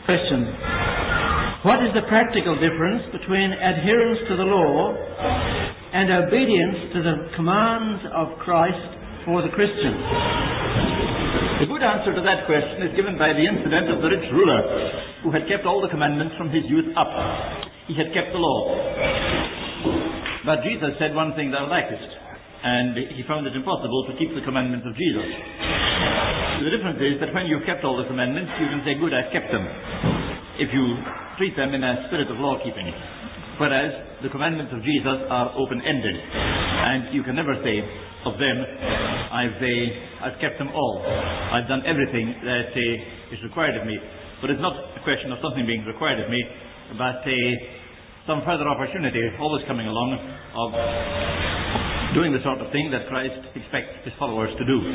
Question. What is the practical difference between adherence to the law and obedience to the commands of Christ for the Christian? The good answer to that question is given by the incident of the rich ruler who had kept all the commandments from his youth up. He had kept the law. But Jesus said one thing thou lackest, and he found it impossible to keep the commandments of Jesus. The difference is that when you've kept all the commandments, you can say, good, I've kept them, if you treat them in a spirit of law-keeping. Whereas the commandments of Jesus are open-ended, and you can never say of them, I've kept them all. I've done everything that is required of me. But it's not a question of something being required of me, but some further opportunity always coming along of doing the sort of thing that Christ expects his followers to do.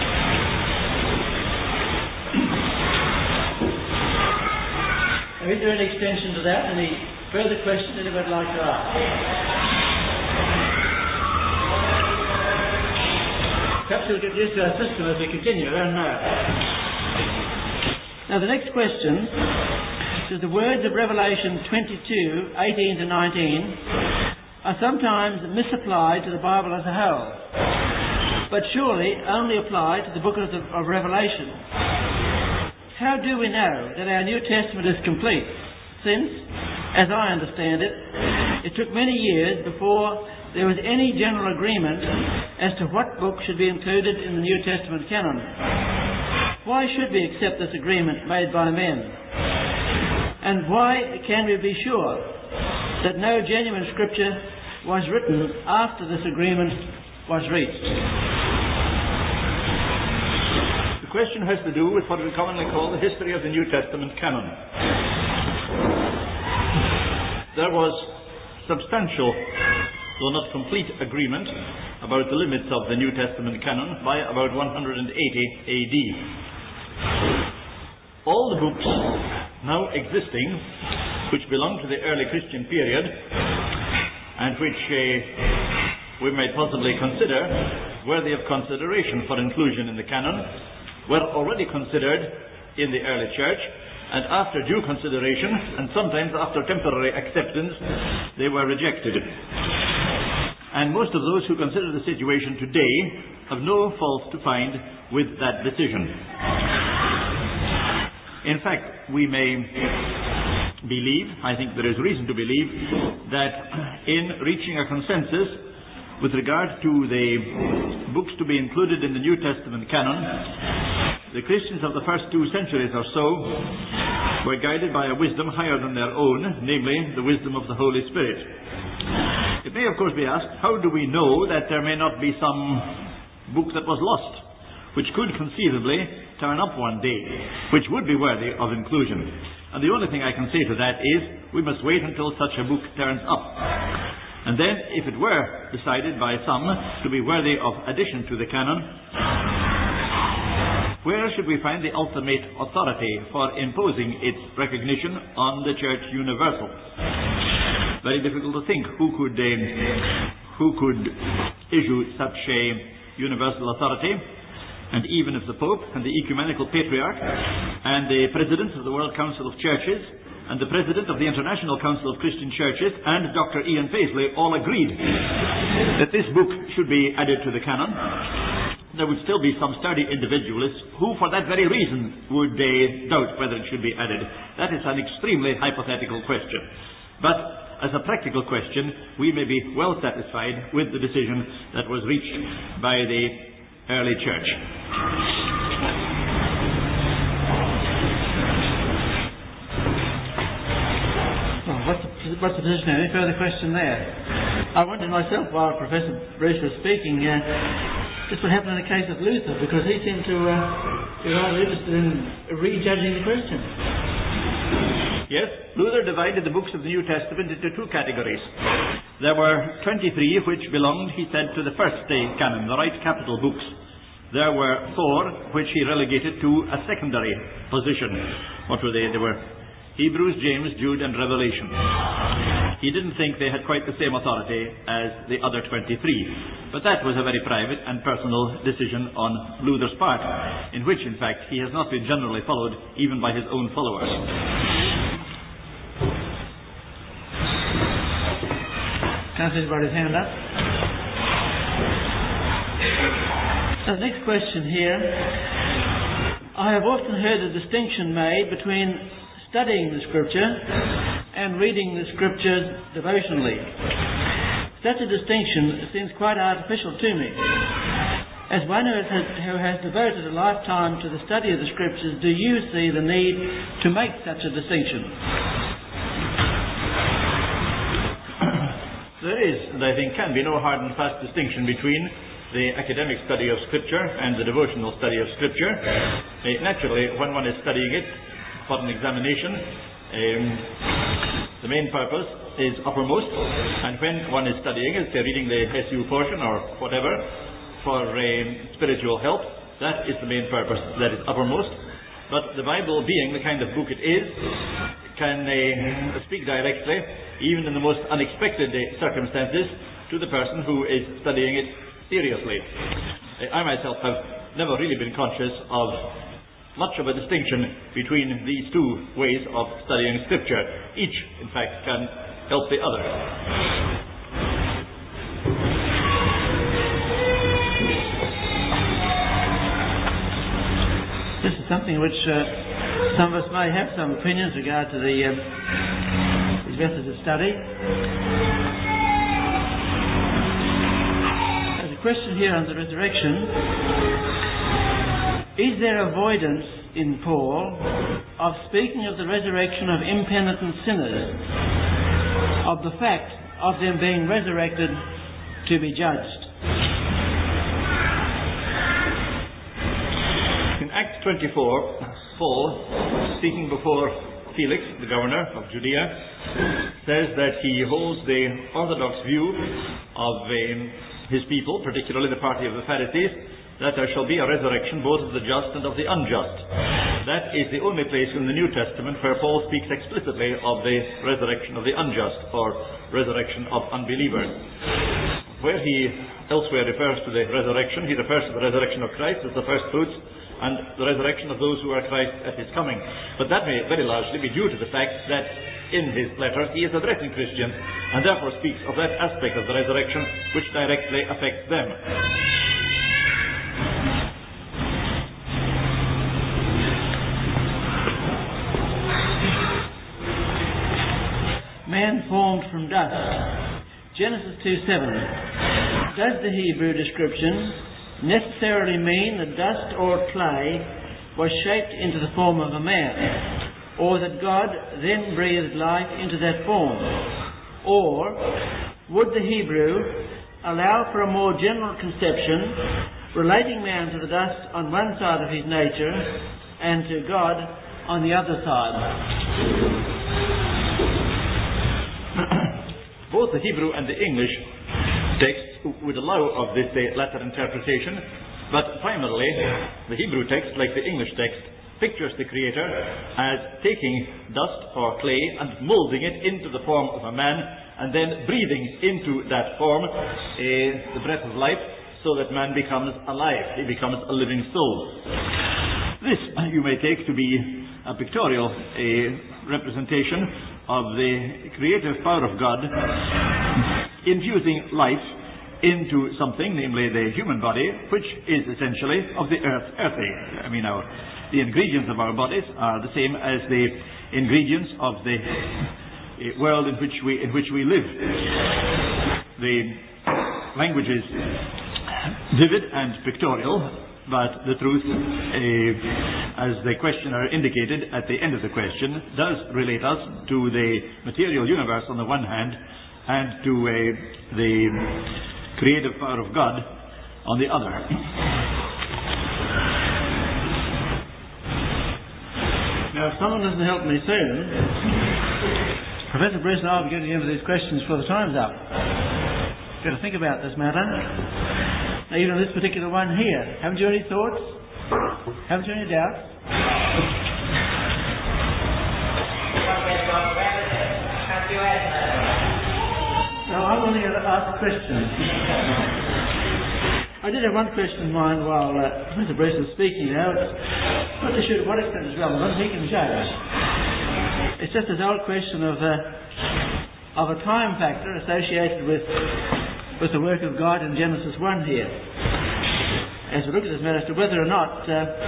Now, is there any extension to that? Any further questions anyone would like to ask? Perhaps we'll get used to our system as we continue, I don't know. Now the next question says the words of Revelation 22:18 to 19 are sometimes misapplied to the Bible as a whole, but surely only apply to the book of Revelation. How do we know that our New Testament is complete? Since, as I understand it, it took many years before there was any general agreement as to what book should be included in the New Testament canon. Why should we accept this agreement made by men? And why can we be sure that no genuine scripture was written after this agreement was reached? The question has to do with what we commonly call the history of the New Testament canon. There was substantial, though not complete, agreement about the limits of the New Testament canon by about 180 AD. All the books now existing which belong to the early Christian period and which we might possibly consider worthy of consideration for inclusion in the canon were already considered in the early church, and after due consideration and sometimes after temporary acceptance they were rejected. And most of those who consider the situation today have no fault to find with that decision. In fact, we may believe, I think there is reason to believe, that in reaching a consensus with regard to the books to be included in the New Testament canon, the Christians of the first 2 centuries or so were guided by a wisdom higher than their own, namely the wisdom of the Holy Spirit. It may of course be asked, how do we know that there may not be some book that was lost, which could conceivably turn up one day, which would be worthy of inclusion? And the only thing I can say to that is, we must wait until such a book turns up. And then, if it were decided by some to be worthy of addition to the canon, where should we find the ultimate authority for imposing its recognition on the Church Universal? Very difficult to think who could issue such a universal authority. And even if the Pope and the Ecumenical Patriarch and the President of the World Council of Churches and the President of the International Council of Christian Churches and Dr. Ian Paisley all agreed that this book should be added to the canon, there would still be some sturdy individualists who for that very reason would doubt whether it should be added. That is an extremely hypothetical question. But as a practical question, we may be well satisfied with the decision that was reached by the early church. Well, what's the position? Any further question there? I wondered myself while Professor Bruce was speaking, just what happened in the case of Luther, because he seemed to be rather interested in rejudging the question. Yes, Luther divided the books of the New Testament into 2 categories. There were 23 which belonged, he said, to the first canon, the right capital books. There were 4 which he relegated to a secondary position. What were they? They were Hebrews, James, Jude, and Revelation. He didn't think they had quite the same authority as the other 23. But that was a very private and personal decision on Luther's part, in which, in fact, he has not been generally followed even by his own followers. he's got his hand up. The next question here. I have often heard a distinction made between studying the Scripture and reading the Scriptures devotionally. Such a distinction seems quite artificial to me. As one who has devoted a lifetime to the study of the Scriptures, do you see the need to make such a distinction? There is, and I think can be, no hard and fast distinction between the academic study of Scripture and the devotional study of Scripture. Naturally, when one is studying it for an examination, the main purpose is uppermost, and when one is studying it, say reading the SU portion or whatever, for spiritual help, that is the main purpose, that is uppermost. But the Bible, being the kind of book it is, can speak directly, even in the most unexpected circumstances, to the person who is studying it seriously. I myself have never really been conscious of much of a distinction between these two ways of studying Scripture. Each, in fact, can help the other. This is something which some of us may have some opinions regard to these methods of study. Question here on the resurrection. Is there avoidance in Paul of speaking of the resurrection of impenitent sinners, of the fact of them being resurrected to be judged? In Acts 24, Paul, speaking before Felix, the governor of Judea, says that he holds the orthodox view of his people, particularly the party of the Pharisees, that there shall be a resurrection both of the just and of the unjust. That is the only place in the New Testament where Paul speaks explicitly of the resurrection of the unjust, or resurrection of unbelievers. Where he elsewhere refers to the resurrection, he refers to the resurrection of Christ as the first fruits, and the resurrection of those who are Christ at his coming. But that may very largely be due to the fact that in his letter he is addressing Christians, and therefore speaks of that aspect of the resurrection which directly affects them. Man formed from dust. Genesis 2:7. Does the Hebrew description necessarily mean that dust or clay was shaped into the form of a man, or that God then breathed life into that form? Or would the Hebrew allow for a more general conception relating man to the dust on one side of his nature and to God on the other side? Both the Hebrew and the English texts would allow of this latter interpretation, but primarily the Hebrew text, like the English text, pictures the Creator as taking dust or clay and moulding it into the form of a man, and then breathing into that form the breath of life, so that man becomes alive. He becomes a living soul. This you may take to be a pictorial representation of the creative power of God infusing life into something, namely the human body, which is essentially of the earthy. I mean, the ingredients of our bodies are the same as the ingredients of the world in which we live. The language is vivid and pictorial, but the truth, as the questioner indicated at the end of the question, does relate us to the material universe on the one hand, and to the creative power of God on the other. Now, if someone doesn't help me soon, Professor Bruce and I will be getting into these questions before the time's up. Got to think about this matter. Now, even on this particular one here, haven't you any thoughts? Haven't you any doubts? No, I'm only going to ask questions. I did have one question in mind while Professor Bruce was speaking now. Not too sure to what extent it's relevant. He can judge. It's just this old question of of a time factor associated with the work of God in Genesis 1 here. As we look at this matter as to whether or not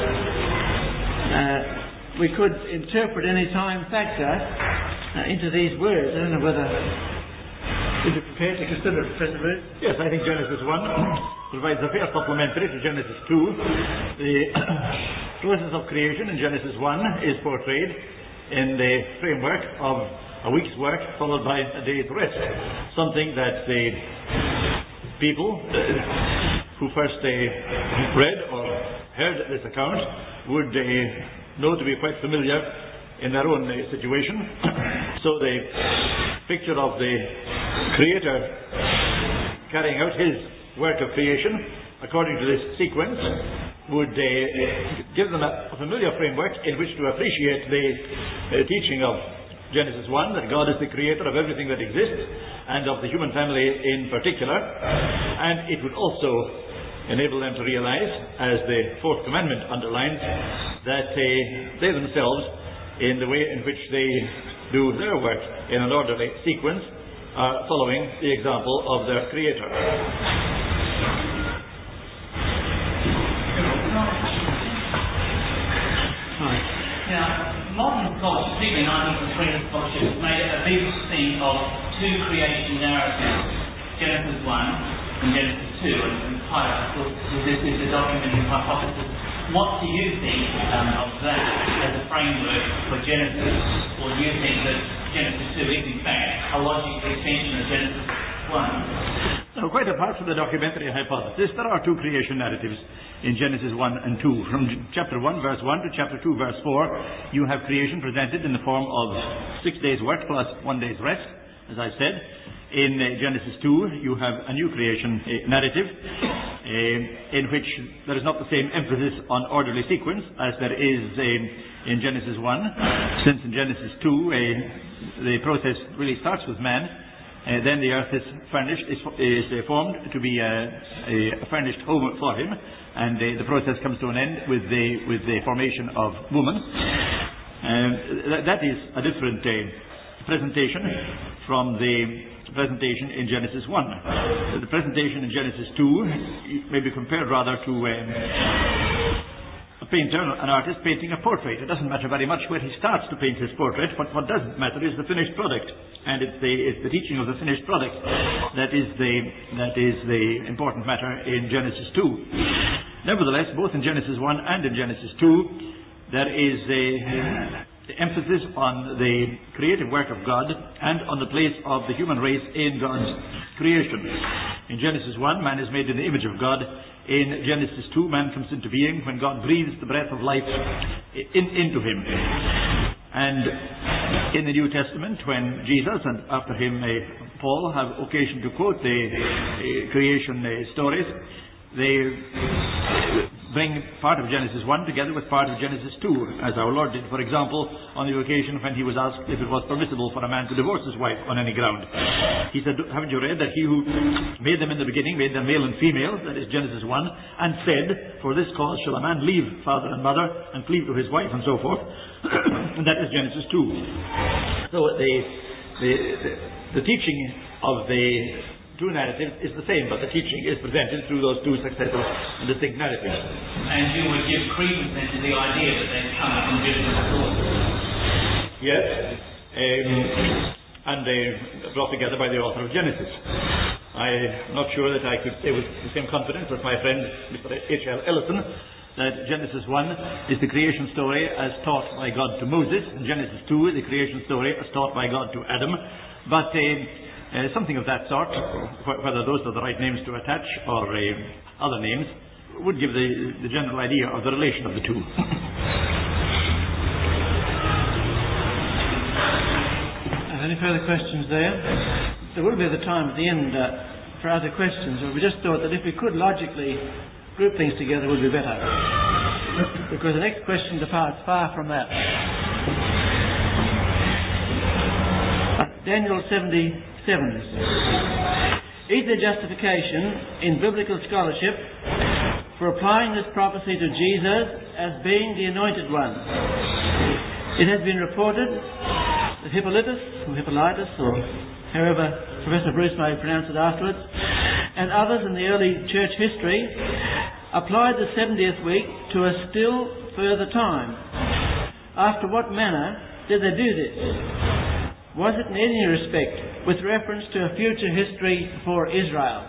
we could interpret any time factor into these words. I don't know whether you'd be prepared to consider it, Professor Booth. Yes, I think Genesis 1 provides a fair supplementary to Genesis 2. The process of creation in Genesis 1 is portrayed in the framework of a week's work followed by a day's rest, something that the people who first read or heard this account would know to be quite familiar in their own situation. So the picture of the Creator carrying out his work of creation according to this sequence would give them a familiar framework in which to appreciate the teaching of Genesis 1, that God is the creator of everything that exists and of the human family in particular. And it would also enable them to realize, as the fourth commandment underlines, that they themselves, in the way in which they do their work in an orderly sequence, are following the example of their creator. Modern culture, particularly 19th and 20th culture, has made a big thing of two creation narratives, Genesis 1 and Genesis 2, and part of this is the documenting hypothesis. What do you think of that as a framework for Genesis, or do you think that Genesis 2 is in fact a logical extension of Genesis 1? Now, quite apart from the documentary hypothesis, there are two creation narratives in Genesis 1 and 2. From chapter 1 verse 1 to chapter 2 verse 4, you have creation presented in the form of 6 days' work plus 1 day's rest, as I said. In Genesis 2, you have a new creation narrative in which there is not the same emphasis on orderly sequence as there is in Genesis 1, since in Genesis 2 the process really starts with man. Then the earth is furnished, is formed to be a furnished home for him, and the process comes to an end with the formation of woman. That is a different presentation from the presentation in Genesis 1. The presentation in Genesis 2 may be compared rather to a painter, an artist painting a portrait. It doesn't matter very much where he starts to paint his portrait, but what doesn't matter is the finished product. And it's the teaching of the finished product that is the important matter in Genesis 2. Nevertheless, both in Genesis 1 and in Genesis 2, there is the emphasis on the creative work of God and on the place of the human race in God's creation. In Genesis 1, man is made in the image of God. In Genesis 2, man comes into being when God breathes the breath of life into him. And in the New Testament, when Jesus and after him Paul have occasion to quote the creation stories, they bring part of Genesis 1 together with part of Genesis 2, as our Lord did, for example, on the occasion when he was asked if it was permissible for a man to divorce his wife on any ground. He said, haven't you read that he who made them in the beginning made them male and female, that is Genesis 1, and said, for this cause shall a man leave father and mother and cleave to his wife, and so forth. And that is Genesis 2. So the teaching of the two narratives is the same, but the teaching is presented through those two successive and distinct narratives. And you would give credence then to the idea that they come from different sources. Yes, and brought together by the author of Genesis. I'm not sure that I could say with the same confidence as my friend Mr. H.L. Ellison that Genesis 1 is the creation story as taught by God to Moses, and Genesis 2 is the creation story as taught by God to Adam. But something of that sort, whether those are the right names to attach or other names, would give the general idea of the relation of the two. Any further questions there? There will be the time at the end for other questions, but we just thought that if we could logically group things together, it would be better. Because the next question departs far from that. Daniel 77. Is there justification in biblical scholarship for applying this prophecy to Jesus as being the anointed one? It has been reported that Hippolytus or however Professor Bruce may pronounce it afterwards, and others in the early church history, applied the 70th week to a still further time. After what manner did they do this? Was it in any respect with reference to a future history for Israel?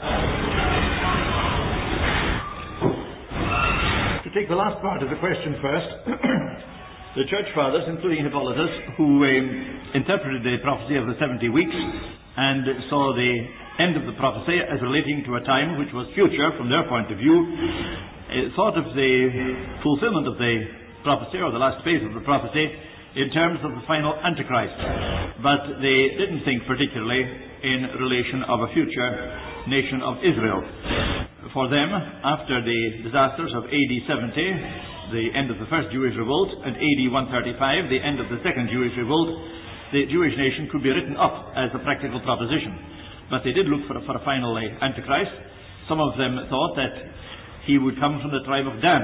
To take the last part of the question first, the Church Fathers, including Hippolytus, who interpreted the prophecy of the 70 weeks and saw the end of the prophecy as relating to a time which was future from their point of view, thought of the fulfillment of the prophecy, or the last phase of the prophecy, in terms of the final Antichrist. But they didn't think particularly in relation of a future nation of Israel. For them, after the disasters of AD 70, the end of the first Jewish revolt, and AD 135, the end of the second Jewish revolt, the Jewish nation could be written up as a practical proposition. But they did look for a final Antichrist. Some of them thought that he would come from the tribe of Dan,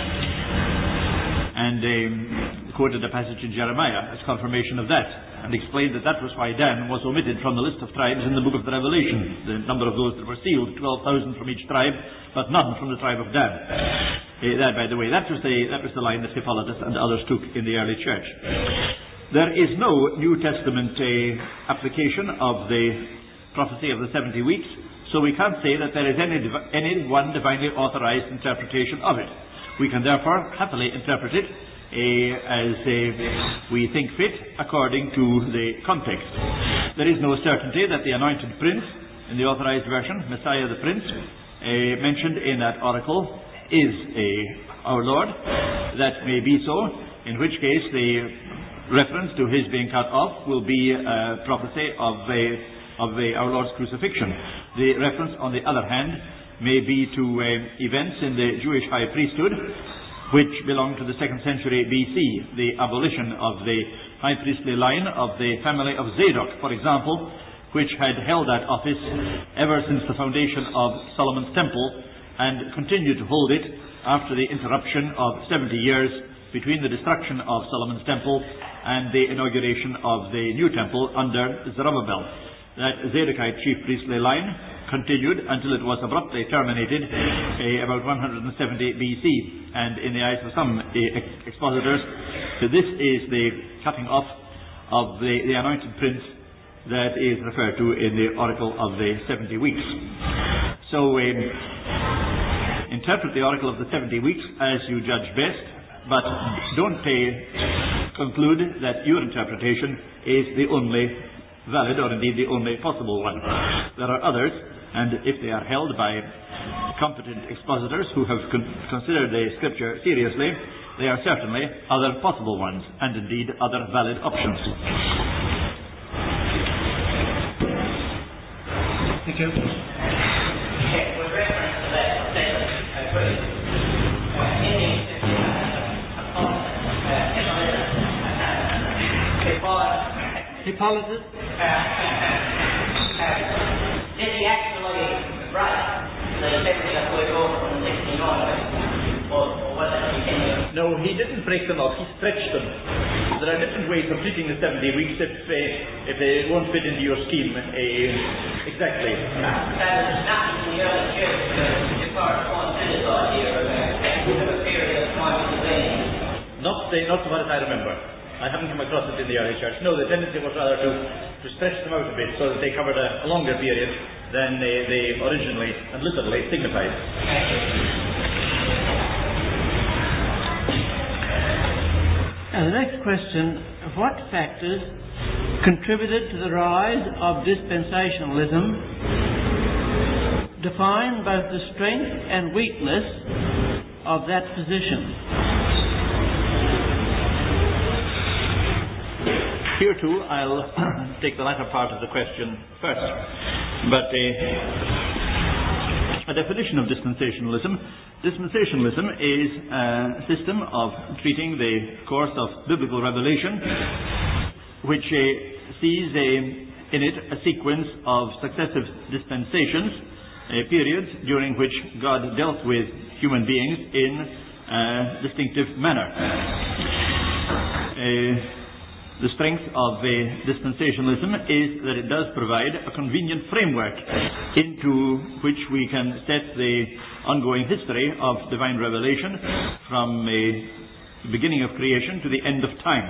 and quoted a passage in Jeremiah as confirmation of that, and explained that that was why Dan was omitted from the list of tribes in the book of the Revelation. The number of those that were sealed, 12,000 from each tribe, but none from the tribe of Dan. That, by the way, that was the line that Hippolytus and others took in the early church. There is no New Testament application of the prophecy of the 70 weeks, so we can't say that there is any one divinely authorized interpretation of it. We can therefore happily interpret it as we think fit according to the context. There is no certainty that the anointed prince, in the authorized version, Messiah the Prince, mentioned in that oracle is our Lord. That may be so, in which case the reference to his being cut off will be a prophecy of our Lord's crucifixion. The reference, on the other hand, may be to events in the Jewish high priesthood, which belong to the 2nd century BC, the abolition of the high priestly line of the family of Zadok, for example, which had held that office ever since the foundation of Solomon's temple, and continued to hold it after the interruption of 70 years between the destruction of Solomon's temple and the inauguration of the new temple under Zerubbabel. That Zadokite chief priestly line continued until it was abruptly terminated about 170 BC, and in the eyes of some expositors, this is the cutting off of the anointed prince that is referred to in the oracle of the 70 weeks. So interpret the oracle of the 70 weeks as you judge best, but don't conclude that your interpretation is the only valid, or indeed the only possible one. There are others, and if they are held by competent expositors who have considered the scripture seriously, they are certainly other possible ones, and indeed other valid options. Thank you. With reference to that statement, Hippolytus? Did he actually write the 70th week over from the 69 week? Or was it continuous? No, he didn't break them up, he stretched them. There are different ways of treating the 70 weeks if they won't fit into your scheme exactly. That is nothing in the early church to correspond to this idea of a period of time intervening. Not so far as I remember. I haven't come across it in the early church. No, the tendency was rather to stretch them out a bit so that they covered a longer period than they originally and literally signified. And the next question, what factors contributed to the rise of dispensationalism? Define both the strength and weakness of that position. Here too, I'll take the latter part of the question first. But a definition of dispensationalism. Dispensationalism is a system of treating the course of biblical revelation, which sees in it a sequence of successive dispensations, periods during which God dealt with human beings in a distinctive manner. The strength of dispensationalism is that it does provide a convenient framework into which we can set the ongoing history of divine revelation from the beginning of creation to the end of time.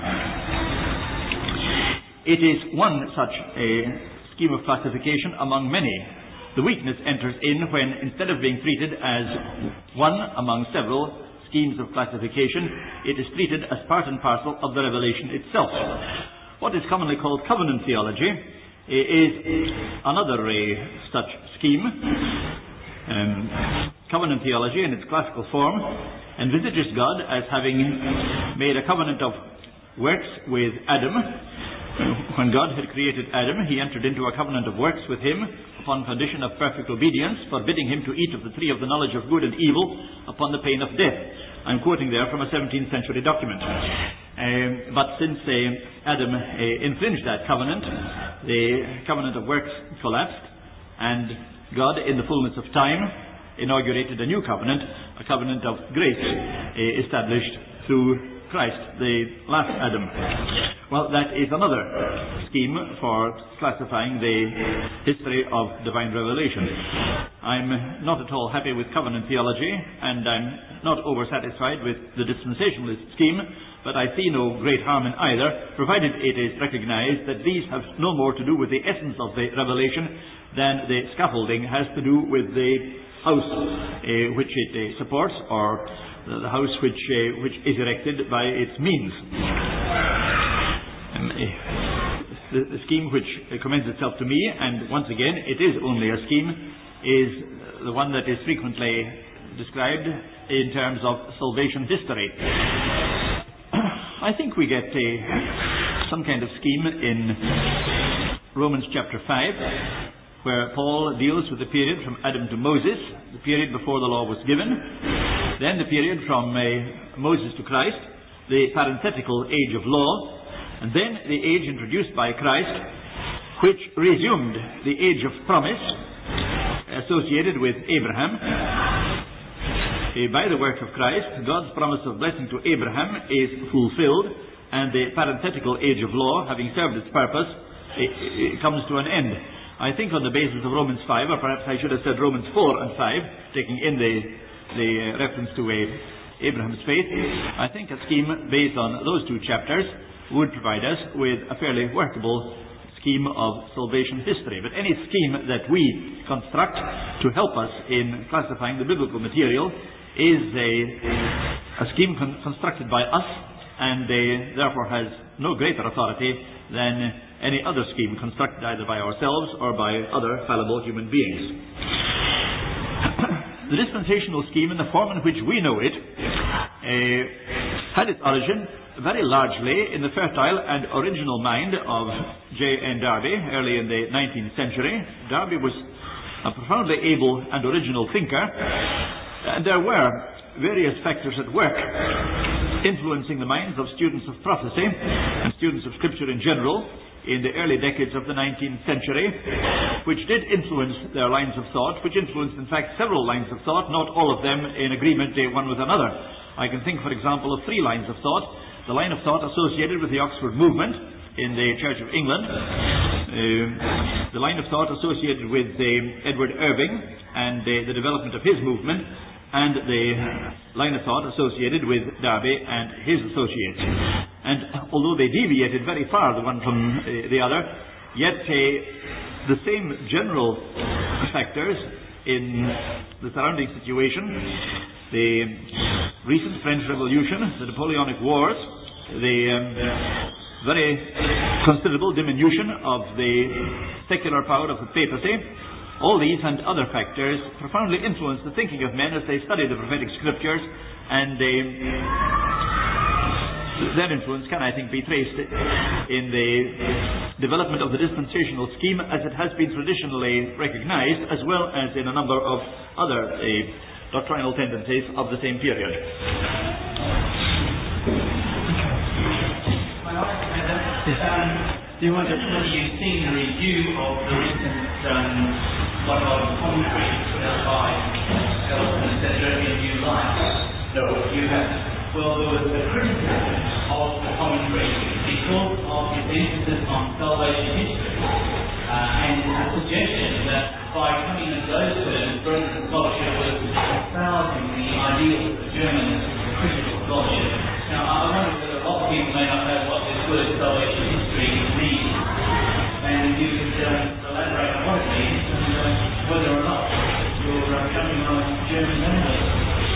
It is one such a scheme of classification among many. The weakness enters in when, instead of being treated as one among several schemes of classification, it is treated as part and parcel of the revelation itself. What is commonly called covenant theology is another such scheme. Covenant theology, in its classical form, envisages God as having made a covenant of works with Adam. When God had created Adam, he entered into a covenant of works with him upon condition of perfect obedience, forbidding him to eat of the tree of the knowledge of good and evil upon the pain of death. I'm quoting there from a 17th century document. But since Adam infringed that covenant, the covenant of works collapsed, and God, in the fullness of time, inaugurated a new covenant, a covenant of grace, established through Christ, the last Adam. Well, that is another scheme for classifying the history of divine revelation. I'm not at all happy with covenant theology, and I'm not oversatisfied with the dispensationalist scheme, but I see no great harm in either, provided it is recognized that these have no more to do with the essence of the revelation than the scaffolding has to do with the house which it supports, or the house which is erected by its means. The scheme which commends itself to me, and once again it is only a scheme, is the one that is frequently described in terms of salvation history. I think we get some kind of scheme in Romans chapter 5, where Paul deals with the period from Adam to Moses, the period before the law was given, then the period from Moses to Christ, the parenthetical age of law, and then the age introduced by Christ, which resumed the age of promise associated with Abraham. By the work of Christ, God's promise of blessing to Abraham is fulfilled, and the parenthetical age of law, having served its purpose, it comes to an end. I think on the basis of Romans 5, or perhaps I should have said Romans 4 and 5, taking in the reference to Abraham's faith, I think a scheme based on those two chapters would provide us with a fairly workable scheme of salvation history. But any scheme that we construct to help us in classifying the biblical material is a scheme constructed by us, and therefore has no greater authority than any other scheme constructed either by ourselves or by other fallible human beings. The dispensational scheme, in the form in which we know it, had its origin very largely in the fertile and original mind of J.N. Darby early in the 19th century. Darby was a profoundly able and original thinker, and there were various factors at work influencing the minds of students of prophecy and students of Scripture in general in the early decades of the 19th century, which did influence their lines of thought, which influenced, in fact, several lines of thought, not all of them in agreement one with another. I can think, for example, of three lines of thought. The line of thought associated with the Oxford movement in the Church of England, the line of thought associated with Edward Irving and the development of his movement, and the line of thought associated with Darby and his associates. And although they deviated very far the one from the other, yet the same general factors in the surrounding situation, the recent French Revolution, the Napoleonic Wars, the very considerable diminution of the secular power of the papacy, all these and other factors profoundly influence the thinking of men as they study the prophetic scriptures, and their influence can, I think, be traced in the development of the dispensational scheme as it has been traditionally recognized, as well as in a number of other doctrinal tendencies of the same period. Do you want to... You've seen the review of the recent commentary by Elton and said there be a new life. No, you have. Well, there was a criticism of the commentary because of salvation history. And a suggestion that by coming at those terms, German scholarship was espousing the ideals of German critical scholarship. Now, I wonder whether a lot of people may not know what this word salvation history means, and you could elaborate on what it means and whether or not you're jumping on German language.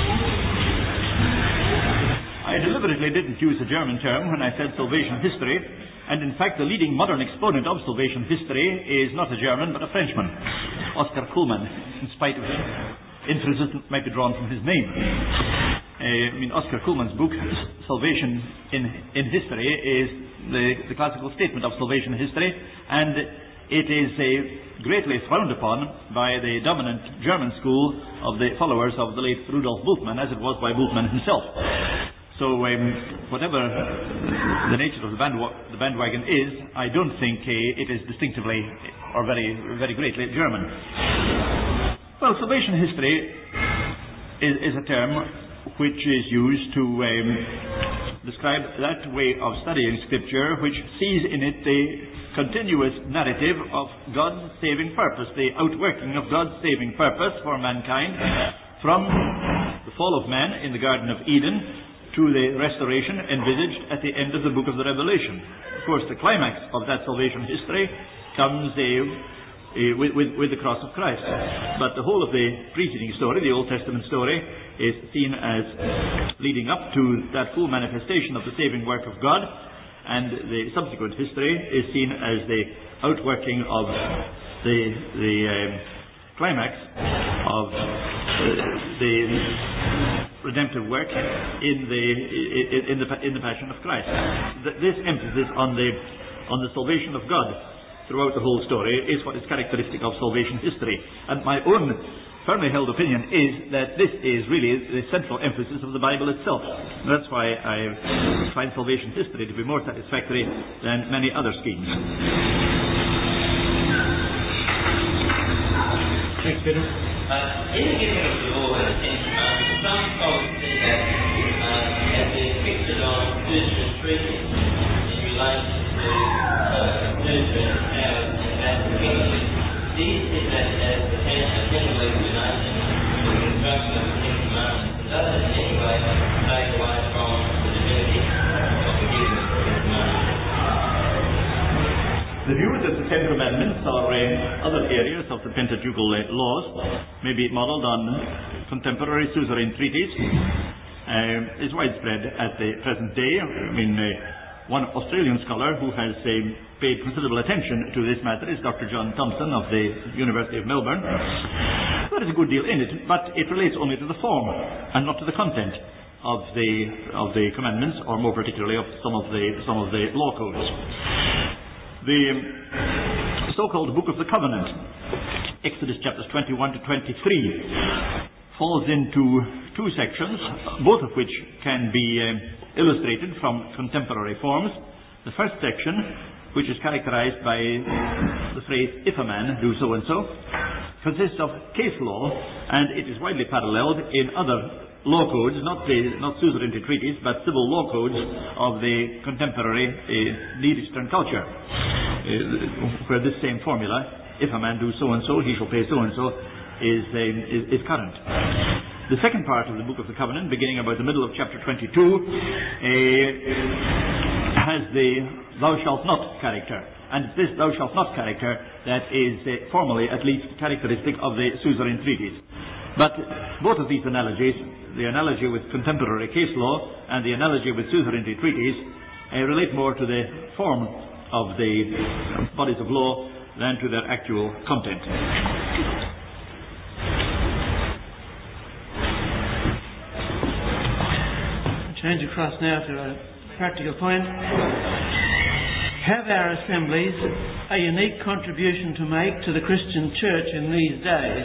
I deliberately didn't use a German term when I said salvation history, and in fact the leading modern exponent of salvation history is not a German but a Frenchman, Oscar Cullmann, in spite of inferences that might be drawn from his name. Oscar Cullmann's book, Salvation in History, is the classical statement of salvation history, and it is greatly frowned upon by the dominant German school of the followers of the late Rudolf Bultmann, as it was by Bultmann himself. So whatever the nature of the bandwagon is, I don't think it is distinctively or very, very greatly German. Well, salvation history is a term which is used to describe that way of studying Scripture which sees in it the continuous narrative of God's saving purpose, the outworking of God's saving purpose for mankind from the fall of man in the Garden of Eden to the restoration envisaged at the end of the book of the Revelation. Of course, the climax of that salvation history comes with the cross of Christ. But the whole of the preceding story, the Old Testament story, is seen as leading up to that full manifestation of the saving work of God, and the subsequent history is seen as the outworking of the climax of the redemptive work in the passion of Christ. This emphasis on the salvation of God throughout the whole story is what is characteristic of salvation history. And my own firmly held opinion is that this is really the central emphasis of the Bible itself. And that's why I find salvation history to be more satisfactory than many other schemes. Thanks, Peter. In the giving of the law, some scholars say that as they fixed it on Lutheran treaties in relation to Lutheran powers and Vatican kingship, these is that as a general explanation for the construction of the Ten Commandments, and does it in any way take away from the divinity of the giving of the Ten Commandments? The view that the Ten Commandments or other areas of the Pentateuchal laws may be modelled on contemporary suzerain treaties is widespread at the present day. One Australian scholar who has paid considerable attention to this matter is Dr. John Thompson of the University of Melbourne. There is a good deal in it, but it relates only to the form and not to the content of the commandments, or more particularly of some of the law codes. The so-called Book of the Covenant, Exodus chapters 21 to 23, falls into two sections, both of which can be illustrated from contemporary forms. The first section, which is characterized by the phrase, if a man do so and so, consists of case law, and it is widely paralleled in other law codes, not suzerainty treaties, but civil law codes of the contemporary Near Eastern culture, where this same formula, if a man do so and so, he shall pay so and so, is current. The second part of the Book of the Covenant, beginning about the middle of chapter 22, has the thou shalt not character. And it's this thou shalt not character that is formally at least characteristic of the suzerain treaties. But both of these analogies, the analogy with contemporary case law and the analogy with suzerainty treaties, relate more to the form of the bodies of law than to their actual content. Change across now to a practical point. Have our assemblies a unique contribution to make to the Christian church in these days?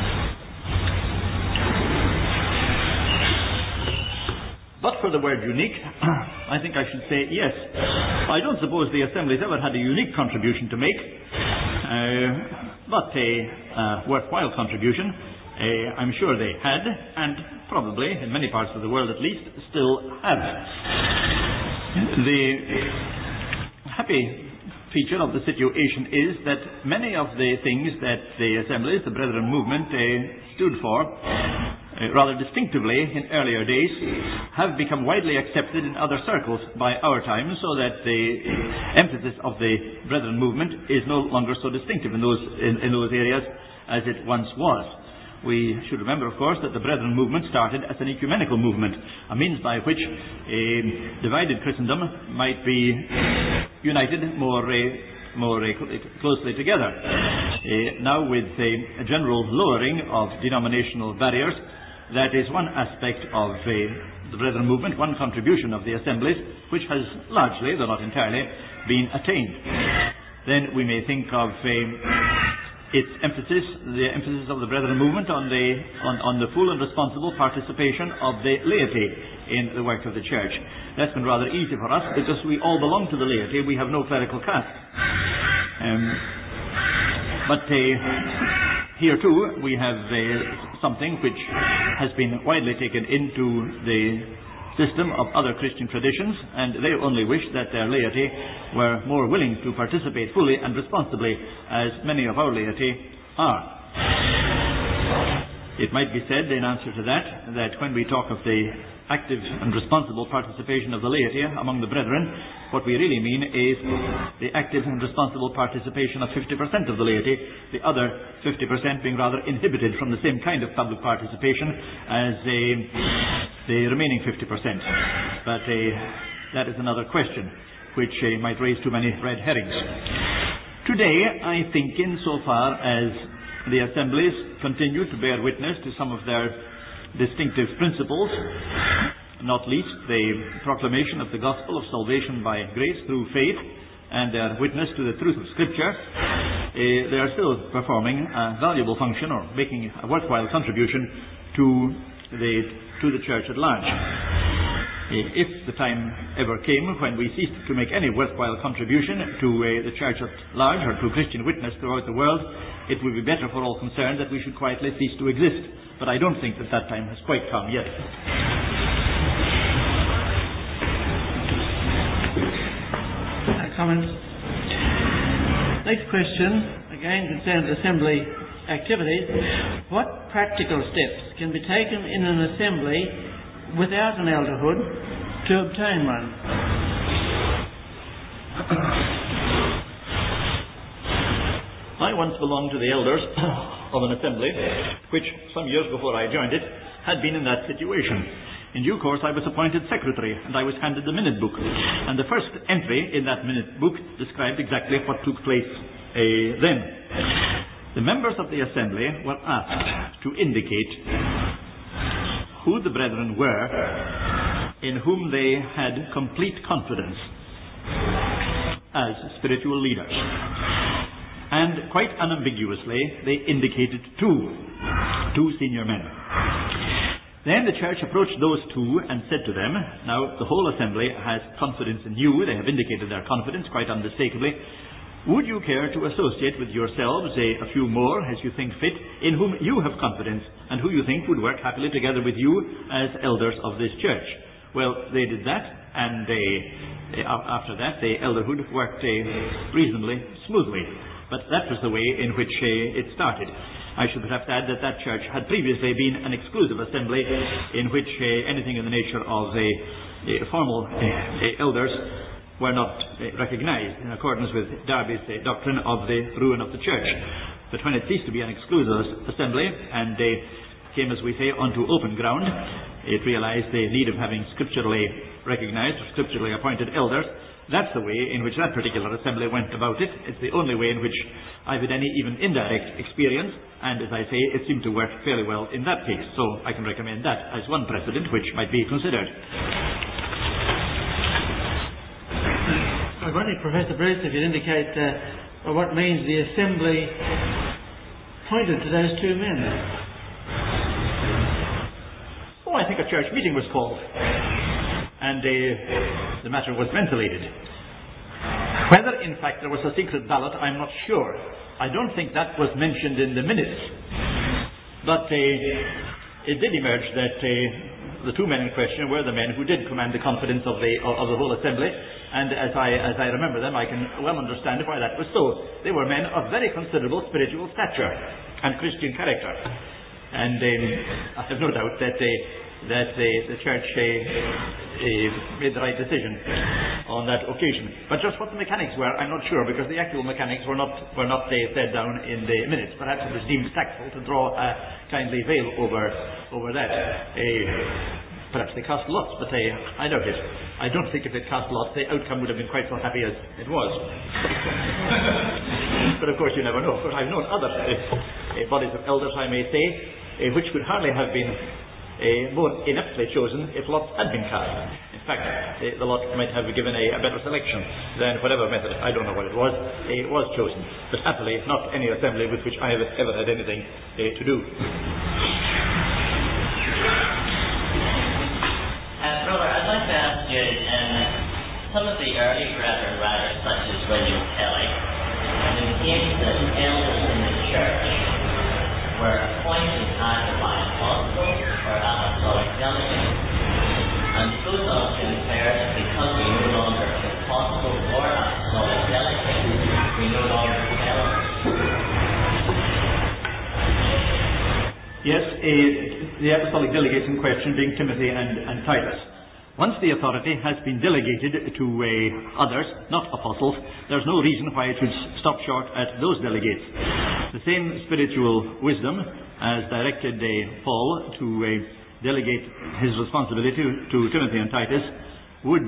But for the word unique, I think I should say yes. I don't suppose the assemblies ever had a unique contribution to make, but a worthwhile contribution. I'm sure they had, and probably, in many parts of the world at least, still have. The happy feature of the situation is that many of the things that the assemblies, the Brethren movement, stood for, rather distinctively in earlier days, have become widely accepted in other circles by our time, so that the emphasis of the Brethren movement is no longer so distinctive in those areas as it once was. We should remember, of course, that the Brethren movement started as an ecumenical movement, a means by which a divided Christendom might be united more closely together. Now, with a general lowering of denominational barriers, that is one aspect of the Brethren movement, one contribution of the assemblies, which has largely, though not entirely, been attained. Then we may think of its emphasis, the emphasis of the Brethren movement on the full and responsible participation of the laity in the work of the church. That's been rather easy for us because we all belong to the laity. We have no clerical caste. But here too we have something which has been widely taken into the system of other Christian traditions, and they only wish that their laity were more willing to participate fully and responsibly, as many of our laity are. It might be said in answer to that when we talk of the active and responsible participation of the laity among the brethren, what we really mean is the active and responsible participation of 50% of the laity, the other 50% being rather inhibited from the same kind of public participation as the remaining 50%. But that is another question which might raise too many red herrings. Today, I think, insofar as the assemblies continue to bear witness to some of their distinctive principles, not least the proclamation of the gospel of salvation by grace through faith, and their witness to the truth of Scripture, they are still performing a valuable function, or making a worthwhile contribution to the church at large. If the time ever came when we ceased to make any worthwhile contribution to the church at large, or to Christian witness throughout the world, it would be better for all concerned that we should quietly cease to exist. But I don't think that time has quite come yet. Comments? Next question, again concerns assembly activities. What practical steps can be taken in an assembly without an elderhood to obtain one? I once belonged to the elders of an assembly which, some years before I joined it, had been in that situation. In due course, I was appointed secretary, and I was handed the minute book. And the first entry in that minute book described exactly what took place then. The members of the assembly were asked to indicate who the brethren were in whom they had complete confidence as spiritual leaders. And quite unambiguously, they indicated two senior men. Then the church approached those two and said to them, now the whole assembly has confidence in you, they have indicated their confidence quite unmistakably. Would you care to associate with yourselves a few more, as you think fit, in whom you have confidence, and who you think would work happily together with you as elders of this church? Well, they did that, and after that the elderhood worked reasonably smoothly. But that was the way in which it started. I should perhaps add that church had previously been an exclusive assembly in which anything in the nature of formal elders were not recognized in accordance with Darby's doctrine of the ruin of the church. But when it ceased to be an exclusive assembly and came, as we say, onto open ground, it realized the need of having scripturally recognized or scripturally appointed elders. That's the way in which that particular assembly went about it. It's the only way in which I've had any even indirect experience, and as I say, it seemed to work fairly well in that case. So I can recommend that as one precedent which might be considered. I wonder, Professor Bruce, if you'd indicate what means the assembly pointed to those two men. Oh, I think a church meeting was called, and the matter was ventilated. Whether, in fact, there was a secret ballot, I'm not sure. I don't think that was mentioned in the minutes. But it did emerge that the two men in question were the men who did command the confidence of the whole assembly, and as I remember them, I can well understand why that was so. They were men of very considerable spiritual stature and Christian character, and I have no doubt that the church made the right decision on that occasion. But just what the mechanics were, I'm not sure, because the actual mechanics were not said down in the minutes. Perhaps it was deemed tactful to draw a kindly veil over that. Perhaps they cast lots, but I doubt it. I don't think if it cast lots, the outcome would have been quite so happy as it was. But of course, you never know. But I've known other bodies of elders, I may say, which could hardly have been more ineptly chosen if lots had been cast. In fact, the lot might have given a better selection than whatever method, I don't know what it was chosen. But happily, not any assembly with which I have ever had anything to do. Brother, I'd like to ask you, some of the early brethren writers, such as William Kelly, indicate that elders in the church were appointed either by apostles or apostolic delegates. And it goes on to infer that because we no longer have apostles or apostolic delegates, we no longer have elders. Yes, the apostolic delegates in question being Timothy and Titus. Once the authority has been delegated to others, not apostles, there's no reason why it should stop short at those delegates. The same spiritual wisdom as directed Paul to delegate his responsibility to Timothy and Titus would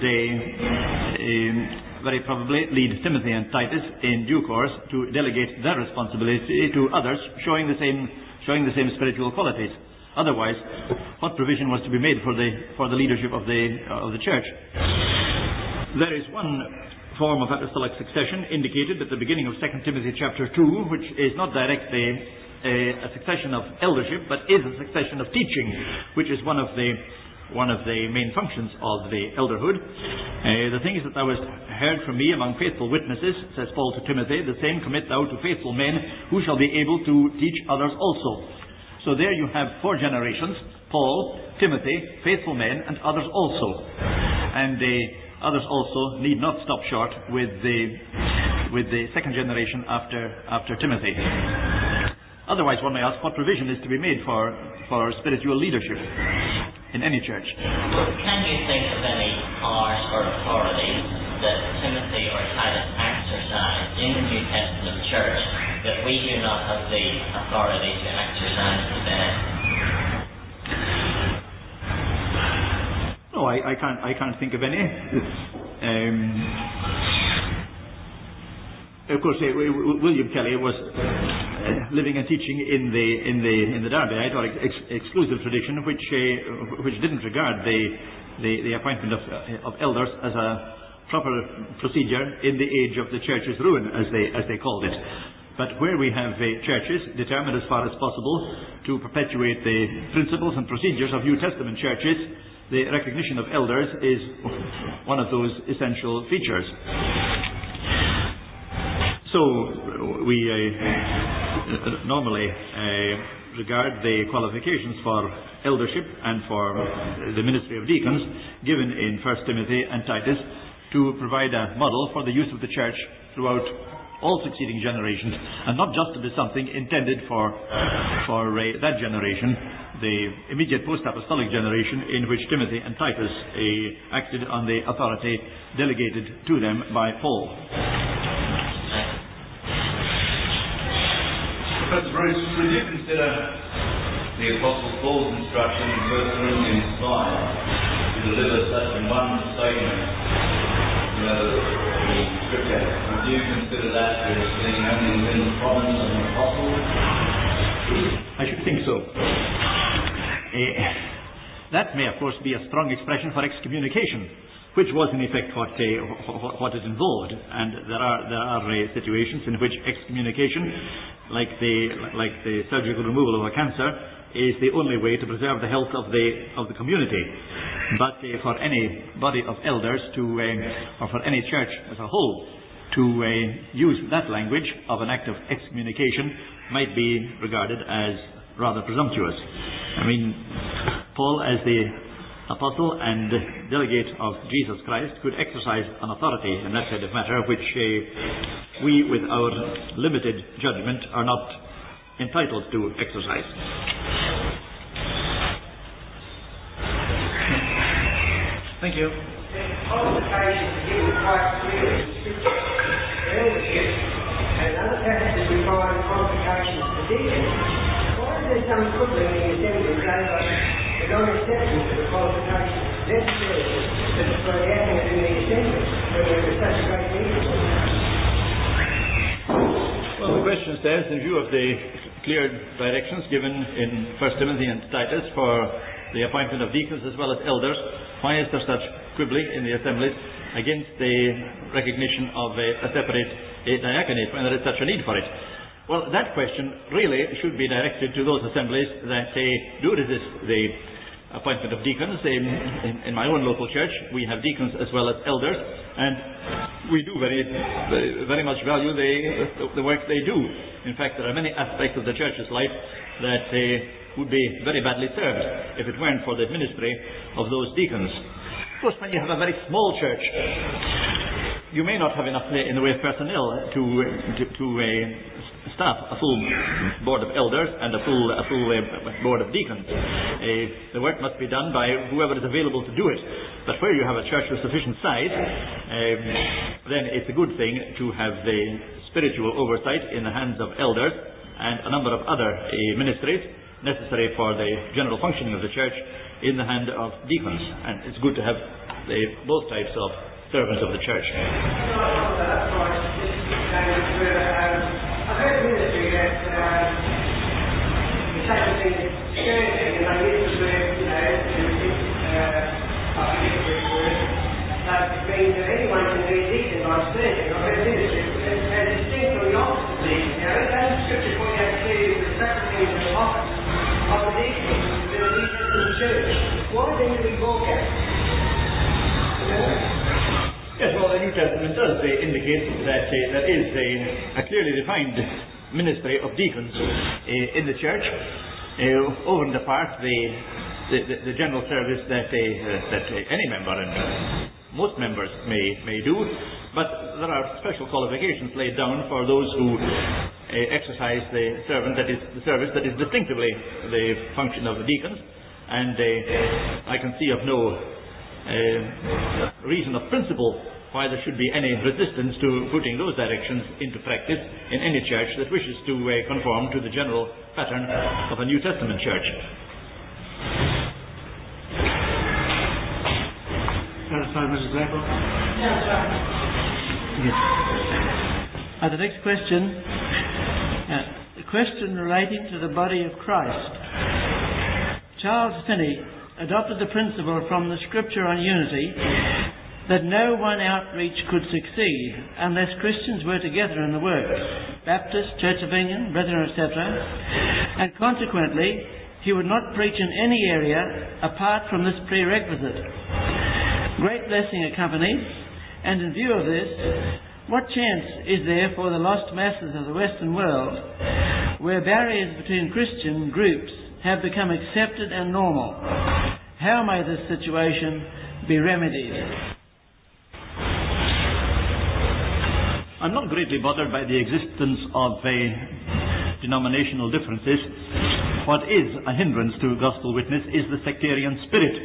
very probably lead Timothy and Titus in due course to delegate their responsibility to others, showing the same spiritual qualities. Otherwise, what provision was to be made for the leadership of the church? There is one form of apostolic succession indicated at the beginning of 2 Timothy chapter 2, which is not directly a succession of eldership, but is a succession of teaching, which is one of the main functions of the elderhood. The things that thou hast heard from me among faithful witnesses, says Paul to Timothy, the same commit thou to faithful men who shall be able to teach others also. So there you have 4 generations: Paul, Timothy, faithful men, and others also. And others also need not stop short with the second generation after Timothy. Otherwise, one may ask what provision is to be made for spiritual leadership in any church. Can you think of any powers or authorities that Timothy or Titus exercised in the New Testament church that we do not have the authority to exercise today? No, I can't think of any. Of course, William Kelly was living and teaching in the Derbyite or exclusive tradition, which didn't regard the appointment of elders as a proper procedure in the age of the church's ruin, as they called it. But where we have churches determined as far as possible to perpetuate the principles and procedures of New Testament churches, the recognition of elders is one of those essential features. So we normally regard the qualifications for eldership and for the ministry of deacons given in 1 Timothy and Titus to provide a model for the use of the church throughout all succeeding generations, and not just to be something intended for that generation, the immediate post-apostolic generation in which Timothy and Titus acted on the authority delegated to them by Paul. Professor Bruce, would you consider the Apostle Paul's instruction in 1 Corinthians 5 to deliver such a one statement, the Scripture? Would you consider that as being only within the province of an apostle? I should think so. That may, of course, be a strong expression for excommunication, which was in effect what it involved. And there are situations in which excommunication, like the surgical removal of a cancer, is the only way to preserve the health of the community. But for any body of elders or for any church as a whole to use that language of an act of excommunication might be regarded as rather presumptuous. I mean, Paul, as the apostle and delegate of Jesus Christ, could exercise an authority in that kind of matter which we, with our limited judgment, are not entitled to exercise. Thank you. Qualifications are given quite clearly in Scripture for eldership, and other passages require qualifications for deacons. Why is there some quibbling in the Assembly over the non-acceptance of the qualifications necessary for the acting in the Assembly when there is such a great need for them? Well, the question says, in view of the clear directions given in 1 Timothy and Titus for the appointment of deacons as well as elders, why is there such quibbling in the assemblies against the recognition of a separate diaconate when there is such a need for it? Well, that question really should be directed to those assemblies that do resist the appointment of deacons. In my own local church, we have deacons as well as elders, and we do very much value the work they do. In fact, there are many aspects of the church's life that would be very badly served if it weren't for the ministry of those deacons. Of course, when you have a very small church, you may not have enough in the way of personnel to staff a full board of elders and a full board of deacons. The work must be done by whoever is available to do it. But where you have a church of sufficient size, then it's a good thing to have the spiritual oversight in the hands of elders and a number of other ministries necessary for the general functioning of the church in the hand of deacons. And it's good to have both types of servants of the church. I've heard ministry that it's actually been skirting, and I use the word, I forget the word, that means that anyone can be a deacon by serving. I've heard ministry as distinct from the office of deacon. That's the scripture pointing out clearly the separate things of the office of the deacon, the deacons in the church. Why then do we walk out? Yes, well, the New Testament does indicate that there is a clearly defined ministry of deacons in the church, over and apart the general service that any member and most members may do, but there are special qualifications laid down for those who exercise the service that is distinctively the function of the deacons, and I can see of no reason of principle why there should be any resistance to putting those directions into practice in any church that wishes to conform to the general pattern of a New Testament church. Satisfied, Mrs. Blackwell? Yes. The next question, the question relating to the body of Christ. Charles Finney adopted the principle from the Scripture on unity that no one outreach could succeed unless Christians were together in the work, Baptist, Church of England, Brethren, etc., and consequently he would not preach in any area apart from this prerequisite. Great blessing accompanied, and in view of this, what chance is there for the lost masses of the Western world, where barriers between Christian groups have become accepted and normal? How may this situation be remedied? I'm not greatly bothered by the existence of denominational differences. What is a hindrance to gospel witness is the sectarian spirit.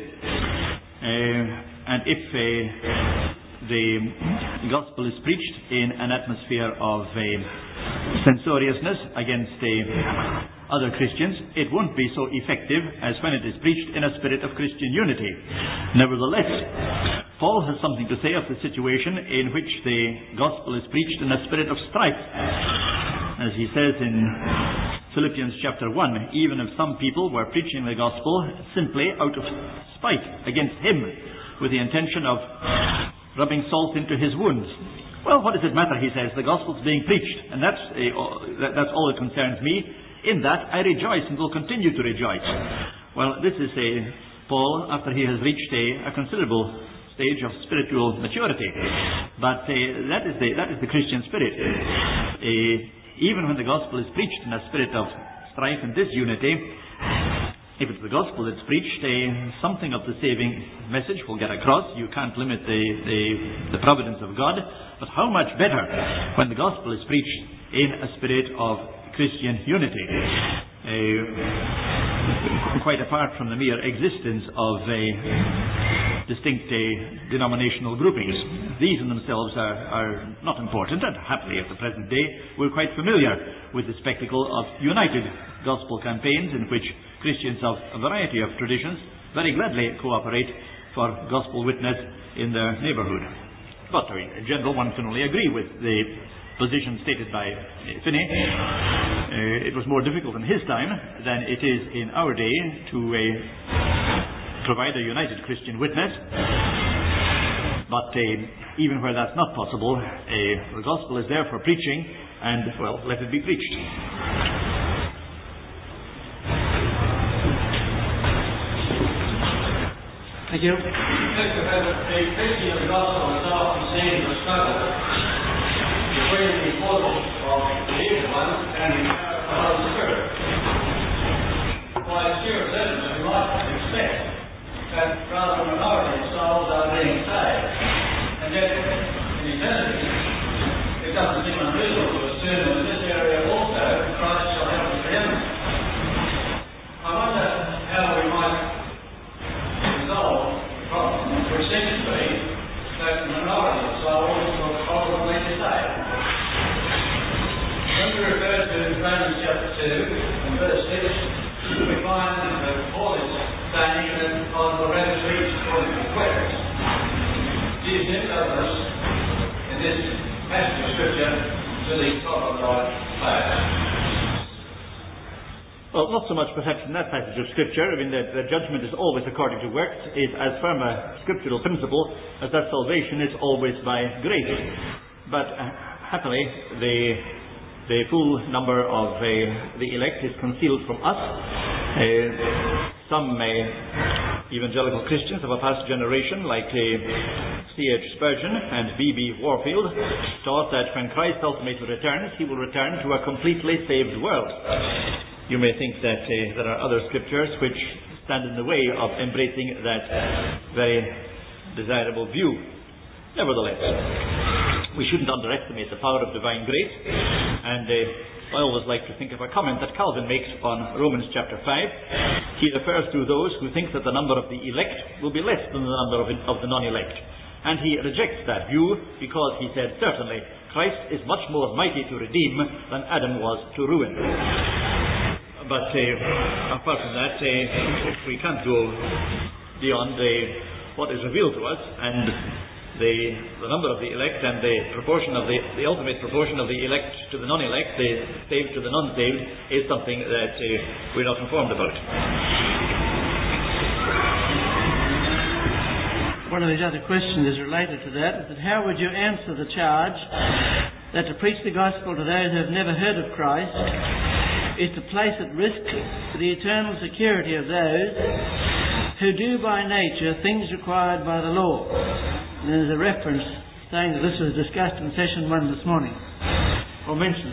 And if the gospel is preached in an atmosphere of censoriousness against other Christians, it won't be so effective as when it is preached in a spirit of Christian unity. Nevertheless, Paul has something to say of the situation in which the gospel is preached in a spirit of strife. As he says in Philippians chapter 1, even if some people were preaching the gospel simply out of spite against him, with the intention of rubbing salt into his wounds. Well, what does it matter, he says, the gospel's being preached, and that's all that concerns me. In that I rejoice and will continue to rejoice. Well, this is Paul after he has reached a considerable stage of spiritual maturity. But that is the Christian spirit. Even when the gospel is preached in a spirit of strife and disunity, If it's the gospel that's preached, something of the saving message will get across. You can't limit the providence of God. But how much better when the gospel is preached in a spirit of Christian unity, quite apart from the mere existence of distinct denominational groupings. These in themselves are not important, and happily at the present day we're quite familiar with the spectacle of united gospel campaigns in which Christians of a variety of traditions very gladly cooperate for gospel witness in their neighbourhood. But in general, one can only agree with the position stated by Finney. It was more difficult in his time than it is in our day to provide a united Christian witness. But even where that's not possible, the gospel is there for preaching, and, well, let it be preached. Thank you. The preaching of the gospel is often seen as a struggle between the importance of the evil one and the Holy Spirit. By its pure evidence, we might expect that rather a minority of souls are being saved. And yet, in eternity, it doesn't seem unreasonable to assume that in this area also Christ shall have the preeminence. I wonder how we might resolve the problem, which seems to be that the minority of souls will ultimately be saved. When we refer to Romans chapter 2 and verse 6, we find that Paul is saying that God will rather preach according to request. Jesus tells us in this passage of Scripture to the troglodyte faith. Well, not so much perhaps in that passage of Scripture. I mean, the judgment is always according to works, is as firm a scriptural principle as that salvation is always by grace. But happily, the full number of the elect is concealed from us. Some evangelical Christians of a past generation, like C.H. Spurgeon and B.B. Warfield, taught that when Christ ultimately returns, he will return to a completely saved world. You may think that there are other scriptures which stand in the way of embracing that very desirable view. Nevertheless, we shouldn't underestimate the power of divine grace, and I always like to think of a comment that Calvin makes on Romans chapter 5. He refers to those who think that the number of the elect will be less than the number of the non-elect. And he rejects that view because he said, certainly, Christ is much more mighty to redeem than Adam was to ruin. But apart from that, we can't go beyond what is revealed to us, and the number of the elect and the proportion of the ultimate proportion of the elect to the non-elect, the saved to the non-saved, is something that we're not informed about. One of these other questions is related to that. Is that how would you answer the charge that to preach the gospel to those who have never heard of Christ is to place at risk the eternal security of those who do by nature things required by the law? And there's a reference saying that this was discussed in session 1 this morning, or mentioned.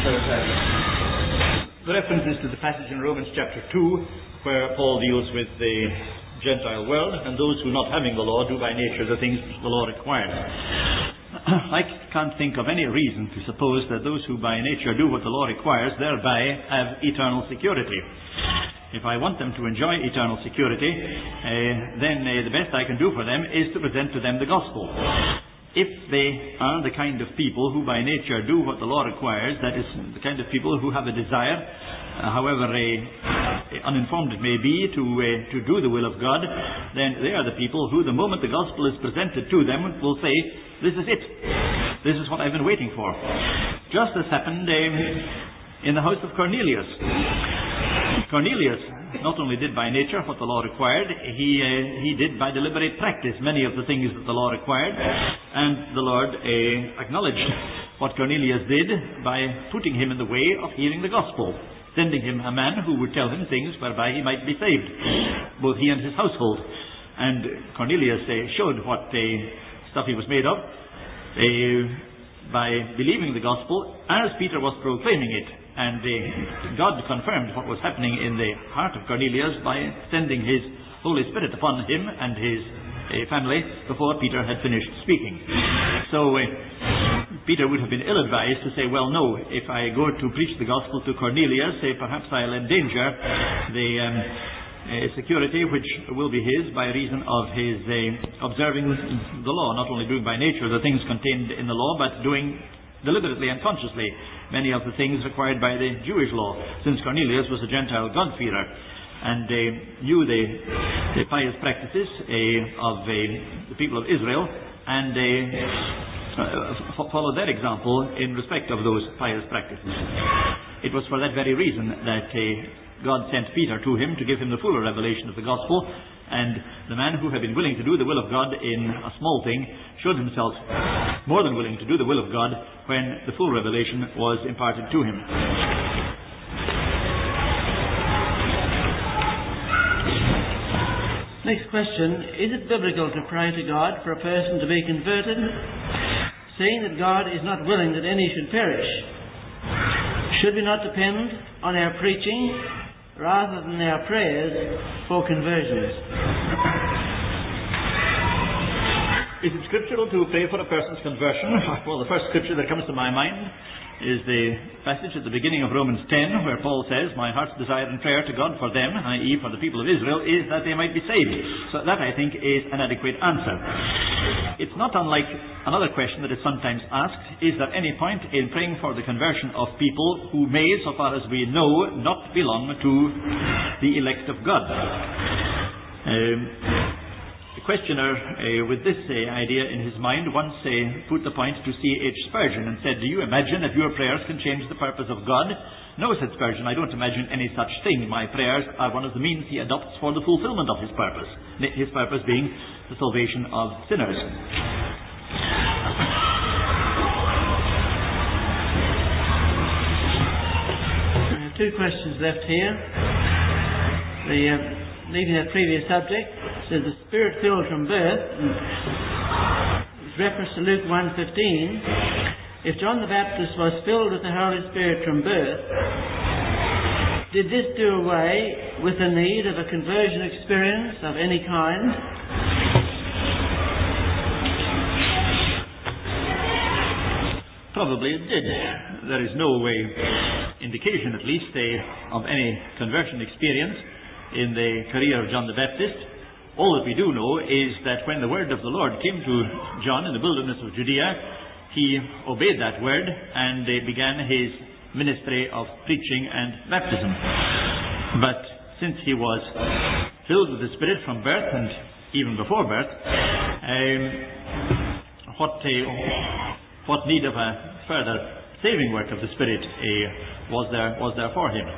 The reference is to the passage in Romans chapter 2, where Paul deals with the Gentile world, and those who, not having the law, do by nature the things the law requires. I can't think of any reason to suppose that those who by nature do what the law requires thereby have eternal security. If I want them to enjoy eternal security, then the best I can do for them is to present to them the gospel. If they are the kind of people who by nature do what the law requires, that is, the kind of people who have a desire, however uninformed it may be, to do the will of God, then they are the people who, the moment the gospel is presented to them, will say, this is it. This is what I've been waiting for. Just as happened in the house of Cornelius. Cornelius not only did by nature what the law required, he did by deliberate practice many of the things that the law required, and the Lord acknowledged what Cornelius did by putting him in the way of hearing the gospel, sending him a man who would tell him things whereby he might be saved, both he and his household. And Cornelius showed what stuff he was made of by believing the gospel as Peter was proclaiming it. And God confirmed what was happening in the heart of Cornelius by sending his Holy Spirit upon him and his family before Peter had finished speaking. So Peter would have been ill-advised to say, well, no, if I go to preach the gospel to Cornelius, perhaps I'll endanger the security which will be his by reason of his observing the law, not only doing by nature the things contained in the law, but doing deliberately and consciously many of the things required by the Jewish law, since Cornelius was a Gentile God-fearer and knew the pious practices of the people of Israel, and followed their example in respect of those pious practices. It was for that very reason that God sent Peter to him to give him the fuller revelation of the gospel, and the man who had been willing to do the will of God in a small thing showed himself more than willing to do the will of God when the full revelation was imparted to him. Next question, is it biblical to pray to God for a person to be converted, seeing that God is not willing that any should perish? Should we not depend on our preaching rather than our prayers for conversions? Is it scriptural to pray for a person's conversion? Well, the first scripture that comes to my mind is the passage at the beginning of Romans 10, where Paul says, my heart's desire and prayer to God for them, i.e. for the people of Israel, is that they might be saved. So that, I think, is an adequate answer. It's not unlike another question that is sometimes asked, is there any point in praying for the conversion of people who may, so far as we know, not belong to the elect of God? The questioner, with this idea in his mind, once put the point to C.H. Spurgeon and said, do you imagine that your prayers can change the purpose of God? No, said Spurgeon, I don't imagine any such thing. My prayers are one of the means he adopts for the fulfillment of his purpose being the salvation of sinners. Two questions left here. Leaving that previous subject, says the Spirit filled from birth, with reference to Luke 1:15. If John the Baptist was filled with the Holy Spirit from birth, did this do away with the need of a conversion experience of any kind? Probably it did. There is no indication, at least, of any conversion experience in the career of John the Baptist. All that we do know is that when the word of the Lord came to John in the wilderness of Judea, he obeyed that word and began his ministry of preaching and baptism. But since he was filled with the Spirit from birth and even before birth, what need of a further saving work of the Spirit was there for him?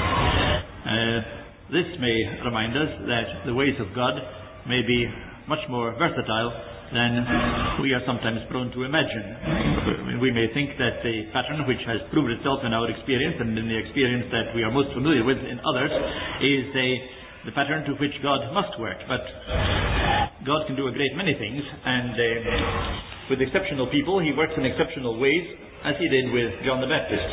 This may remind us that the ways of God may be much more versatile than we are sometimes prone to imagine. We may think that the pattern which has proved itself in our experience and in the experience that we are most familiar with in others is the pattern to which God must work. But God can do a great many things, and with exceptional people he works in exceptional ways, as he did with John the Baptist.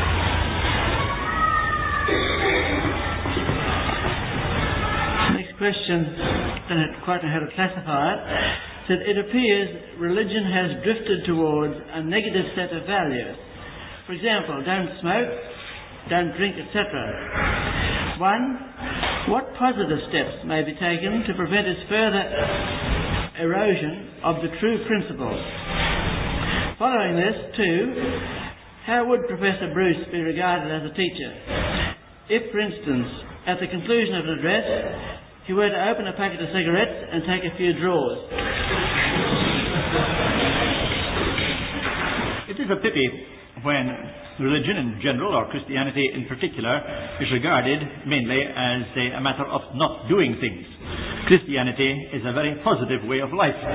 Question, I don't quite know how to classify it, said it appears religion has drifted towards a negative set of values. For example, don't smoke, don't drink, etc. One, what positive steps may be taken to prevent its further erosion of the true principles? Following this, two, how would Professor Bruce be regarded as a teacher? If, for instance, at the conclusion of an address, he were to open a packet of cigarettes and take a few draws. It is a pity when religion in general, or Christianity in particular, is regarded mainly as a matter of not doing things. Christianity is a very positive way of life.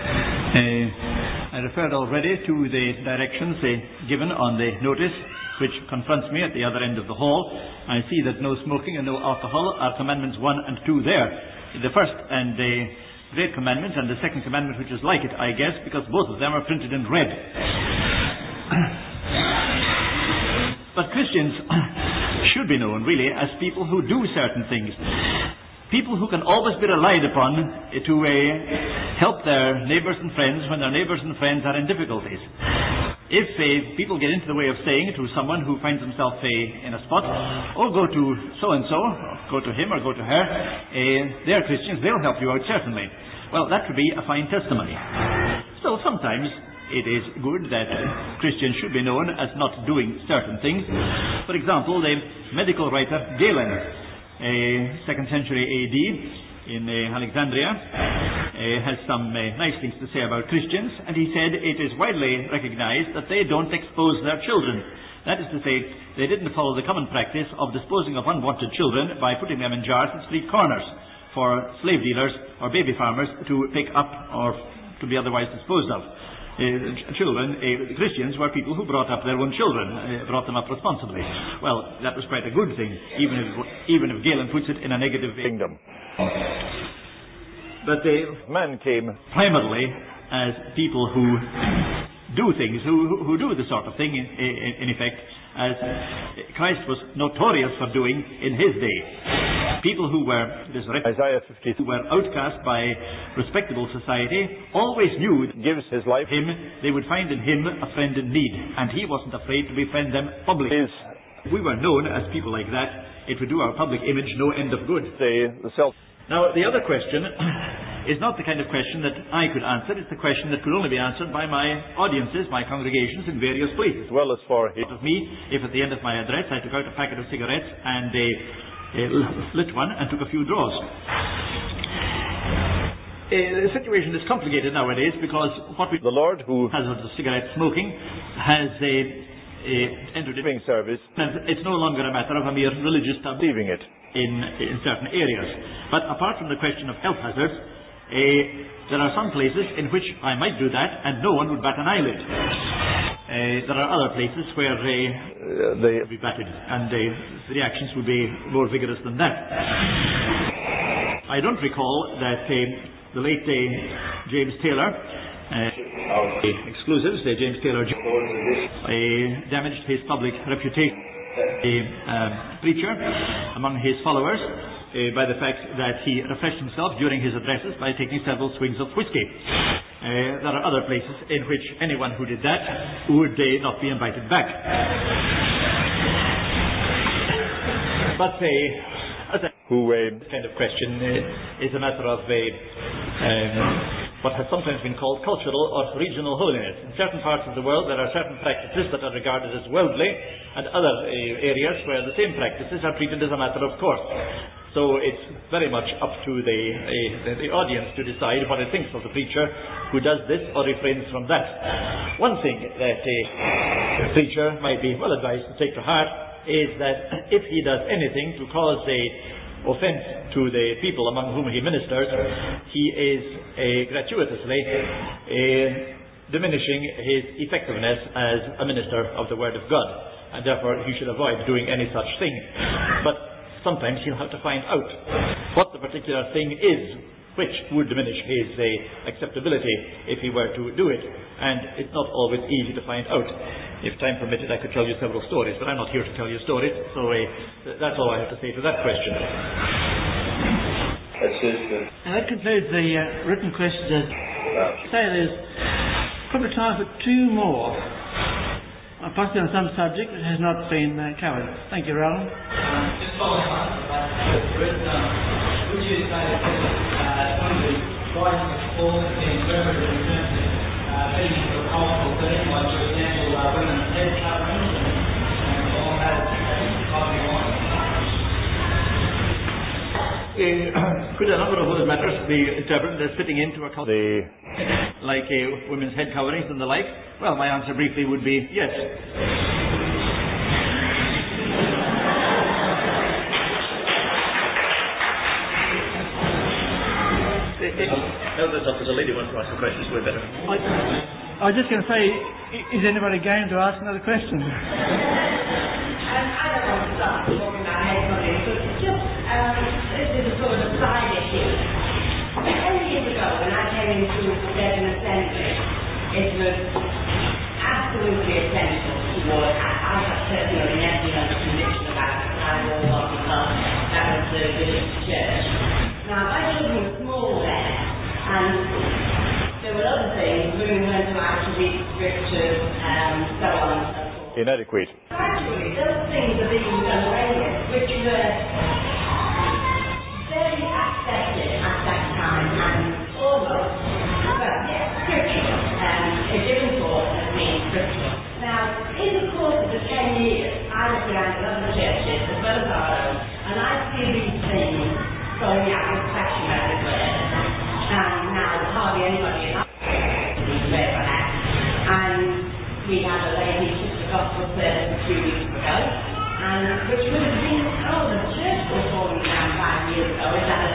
I referred already to the directions given on the notice which confronts me at the other end of the hall. I see that no smoking and no alcohol are commandments 1 and 2 there. The first and the great commandment and the second commandment, which is like it, I guess, because both of them are printed in red. But Christians should be known, really, as people who do certain things. People who can always be relied upon to help their neighbours and friends when their neighbours and friends are in difficulties. If people get into the way of saying to someone who finds himself in a spot, oh, go to so-and-so, go to him or go to her, they're Christians, they'll help you out certainly. Well, that would be a fine testimony. So sometimes it is good that Christians should be known as not doing certain things. For example, the medical writer Galen, 2nd century AD in Alexandria, has some nice things to say about Christians, and he said it is widely recognized that they don't expose their children. That is to say, they didn't follow the common practice of disposing of unwanted children by putting them in jars at street corners for slave dealers or baby farmers to pick up or to be otherwise disposed of. Christians were people who brought up their own children, brought them up responsibly. Well, that was quite a good thing, even if Galen puts it in a negative kingdom. But man came primarily as people who do things, who do the sort of thing, in effect, as Christ was notorious for doing in his day. People who were, Isaiah 50, who were outcast by respectable society, always knew that gives his life him, they would find in him a friend in need, and he wasn't afraid to befriend them publicly. If we were known as people like that, it would do our public image no end of good. Now, the other question is not the kind of question that I could answer. It's the question that could only be answered by my audiences, my congregations in various places. As well as for me, if at the end of my address I took out a packet of cigarettes and lit one and took a few draws. The situation is complicated nowadays because the Lord, who has of cigarette smoking, has entered into service, and it's no longer a matter of a mere religious leaving it in certain areas. But apart from the question of health hazards, there are some places in which I might do that and no one would bat an eyelid. There are other places where they would be batted and the reactions would be more vigorous than that. I don't recall that the late James Taylor, exclusives, James Taylor damaged his public reputation, a preacher among his followers, by the fact that he refreshed himself during his addresses by taking several swigs of whiskey. There are other places in which anyone who did that would not be invited back. But this kind of question is a matter of what has sometimes been called cultural or regional holiness. In certain parts of the world there are certain practices that are regarded as worldly, and other areas where the same practices are treated as a matter of course. So it's very much up to the audience to decide what it thinks of the preacher who does this or refrains from that. One thing that a preacher might be well advised to take to heart is that if he does anything to cause offense to the people among whom he ministers, he is gratuitously diminishing his effectiveness as a minister of the Word of God, and therefore he should avoid doing any such thing. But sometimes he'll have to find out what the particular thing is which would diminish his acceptability if he were to do it, and it's not always easy to find out. If time permitted, I could tell you several stories, but I'm not here to tell you stories, so that's all I have to say to that question. And that concludes the written questions. Say there's probably time for two more, possibly on some subject that has not been covered. Thank you, Roland. Just following on about would you say that some of the writings of Paul have been interpreted in terms of being for cultural things, like, for example, women's head coverings and all that type of wine? Could a number of other matters be interpreted as fitting into a culture, like women's head coverings and the like? Well, my answer briefly would be yes. There's a lady wants to ask a question, so we're better. I was just going to say, is anybody game to ask another question? I don't want to start talking about head coverings, but just this is a sort of a side issue. 10 years ago, when I came into Devon Assembly, it was absolutely essential to work. I have personally never scriptures, so on and so forth. Inadequate. Gradually, those things are being done away with, which were very accepted at that time and almost, scriptural, a given thought as being scriptural. Now, in the course of the 10 years, I look around at other churches as well as our own, and I see these things going out with fashion everywhere. And now hardly anybody in our church wears a hat. And we had a lady who took the gospel service a few weeks ago, and which would have been, the church was falling down 5 years ago, is that a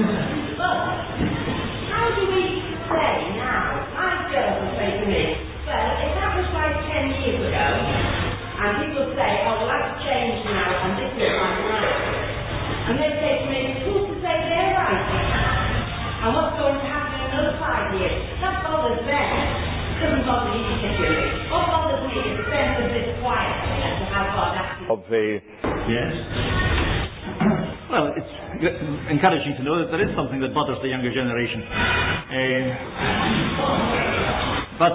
how do we say now? My girls will say to me, well, if that was like 10 years ago, and people say, well, that's changed now, and this is like now. And they say to me, who's to say they're right? And what's going to happen in another 5 years? That bothers them. Doesn't bother me particularly. What bothers me is the sense of disquiet as to how God acts. Yes. Well, it's encouraging to know that there is something that bothers the younger generation. But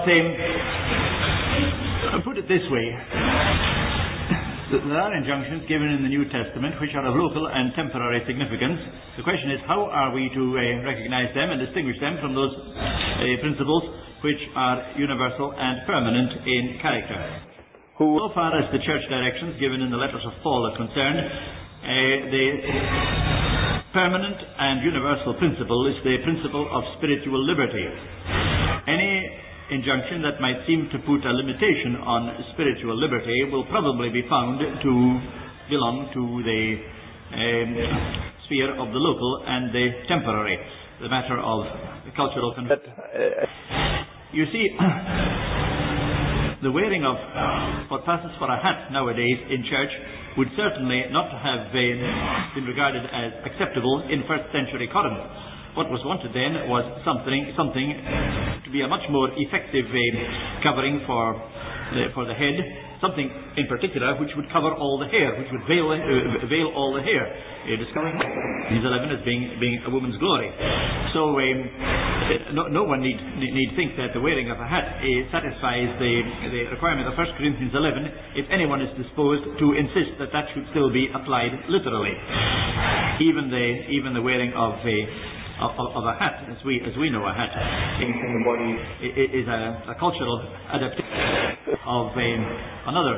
put it this way, there are injunctions given in the New Testament which are of local and temporary significance. The question is, how are we to recognize them and distinguish them from those principles which are universal and permanent in character? So far as the church directions given in the letters of Paul are concerned, the permanent and universal principle is the principle of spiritual liberty. Any injunction that might seem to put a limitation on spiritual liberty will probably be found to belong to the sphere of the local and the temporary, the matter of cultural conversion. You see, the wearing of what passes for a hat nowadays in church would certainly not have been regarded as acceptable in first century Corinth. What was wanted then was something to be a much more effective covering for the head, something in particular which would cover all the hair, which would veil all the hair, discovering Corinthians 11 as being a woman's glory. So no one need think that the wearing of a hat satisfies the requirement of 1 Corinthians 11 if anyone is disposed to insist that should still be applied literally. Even the wearing of a hat, as we know a hat, in the body is a cultural adaptation of another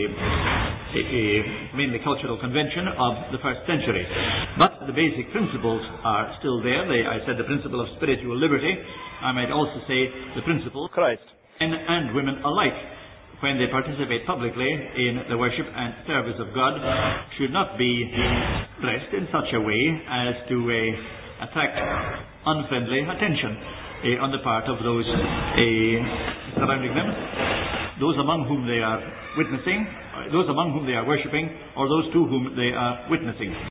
mainly cultural convention of the first century. But the basic principles are still there. I said the principle of spiritual liberty. I might also say the principle of Christ. Men and women alike, when they participate publicly in the worship and service of God, should not be dressed in such a way as to attract unfriendly attention on the part of those surrounding them, those among whom they are witnessing, those among whom they are worshipping, or those to whom they are witnessing.